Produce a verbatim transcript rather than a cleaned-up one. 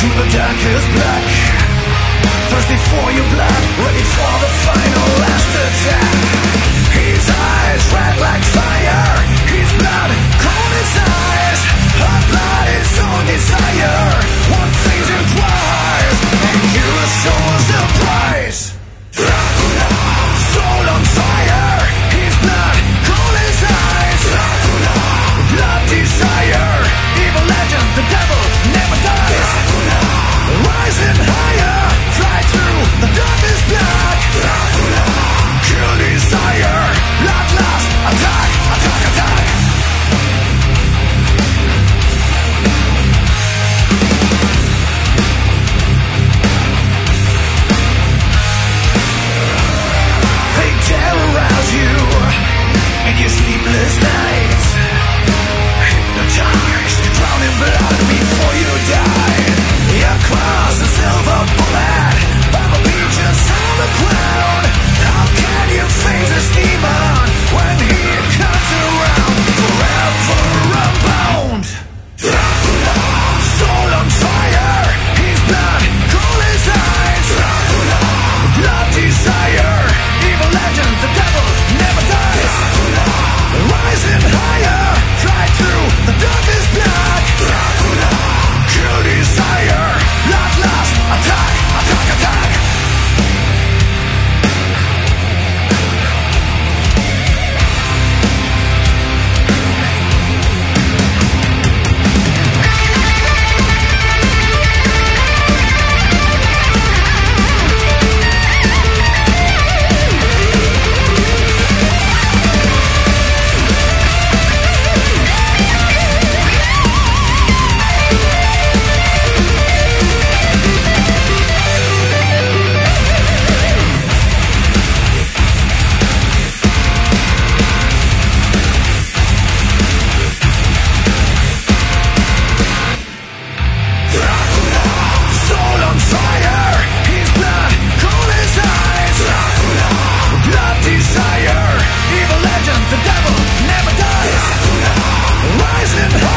the darkest black, thirsty for your blood, ready for the final last attack. His eyes red like fire, his blood cold as ice. Her blood is on desire, one thing's in twice, and your soul's the price. Dracula, soul on fire, his blood cold as ice. Dracula, blood desire, evil legend, the devil never dies. Dracula, rising higher, fly through the darkest black. Dracula, kill desire, bloodlust, attack, attack, attack. They terrorize you in your sleepless nights, hypnotized, drown in blood before you die. Your cross a silver bullet, Bible beaches on the ground. How can you face this demon when he comes around? Forever unbound. Dracula, soul on fire, his blood cold as ice. Dracula, blood desire, evil legend, the devil never dies. Dracula, rising higher, fly through the darkest black. Dracula, kill desire, bloodlust, attack, attack, attack. Rising high.